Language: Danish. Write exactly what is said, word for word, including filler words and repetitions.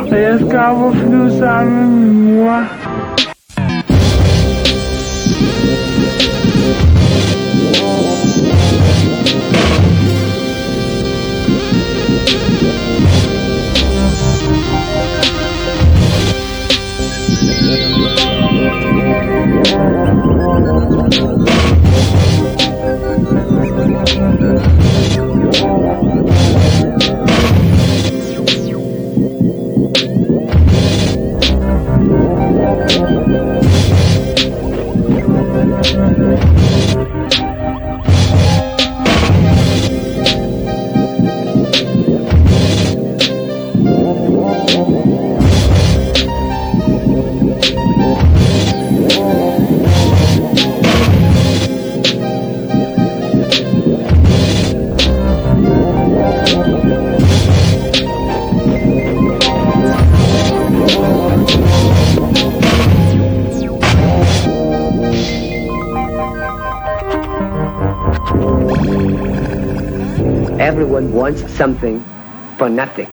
Og jeg skal op og flyve sammen med min mor. Everyone wants something for nothing.